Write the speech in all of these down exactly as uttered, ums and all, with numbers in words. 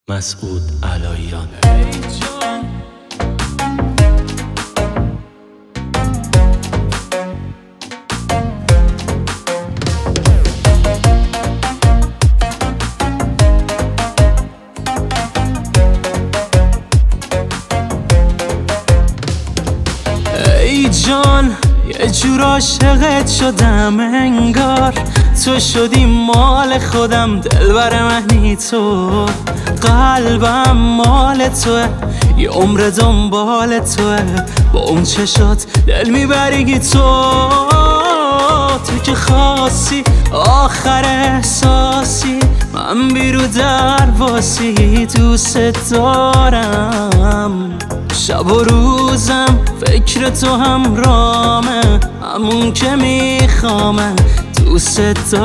مسعود علاییان. ای جان یه جور عاشقت شدم انگار تو شدی مال خودم، دلبر منی تو، قلبم مال توه، یه عمر دنبال توه، با اون چشات دل میبریگی تو. تو که خاصی آخر احساسی، من بیرو درواسی دوست دارم، شب و روزم فکر تو همرامه، همون که میخوامه دوست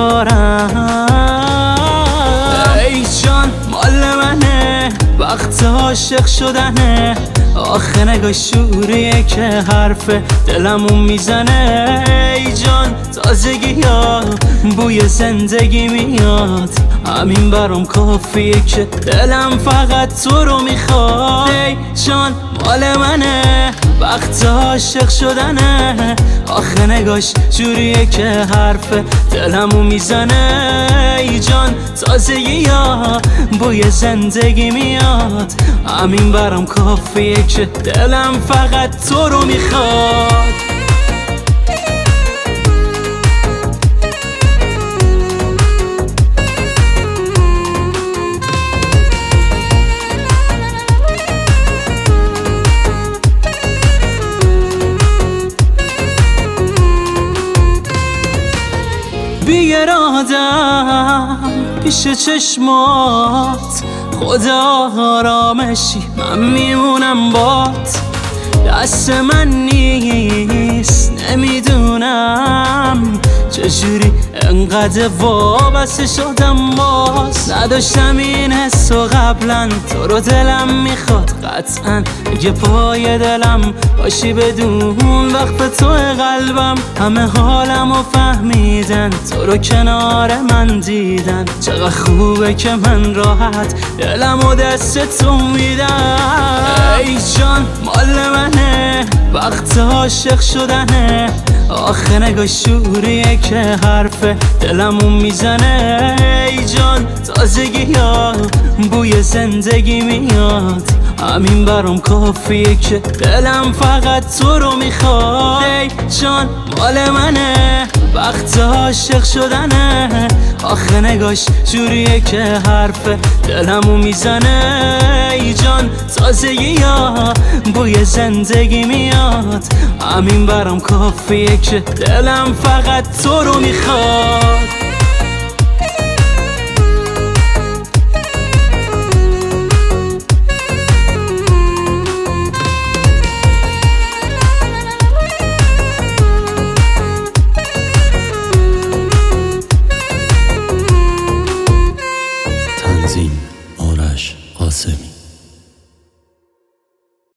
دارم. ای جان مال منه وقت عاشق شدنه، آخه نگاه شوریه که حرف دلمون میزنه. ای جان تازگی ها بوی زندگی میاد، همین برام کافیه که دلم فقط تو رو میخواد. ای جان مال منه وقت عاشق شدنه، آخه نگاش جوریه که حرف دلمون میزنه. ای جان تازگی ها بوی زندگی میاد، همین برام کافیه که دلم فقط تو رو میخواد. بی ارادم پیش چشمات، خدا آرامشی من میمونم بات، دست من نیست نمیدونم چجوری انقدر وابسته شدم باز. نداشتم این حسو قبلا، تو رو دلم میخواد قطعا، اگه پای دلم باشی بدون وقت تو قلبم، همه حالمو فهمیدن، تو رو کنار من دیدن، چقدر خوبه که من راحت دلمو دست تو میدم. ای جان مال منه وقت عاشق شدنه، آخه نگاه شوریه که حرف دلمون میزنه. ای جان تازگی ها بوی زندگی میاد، همین برام کافیه که دلم فقط تو رو میخواد. ای جان مال منه وقت عاشق شدنه، آخه نگاش جوریه که حرف دلمو میزنه. ای جان تازگی ها بوی زندگی میاد، همین برام کافیه که دلم فقط تو رو میخواد.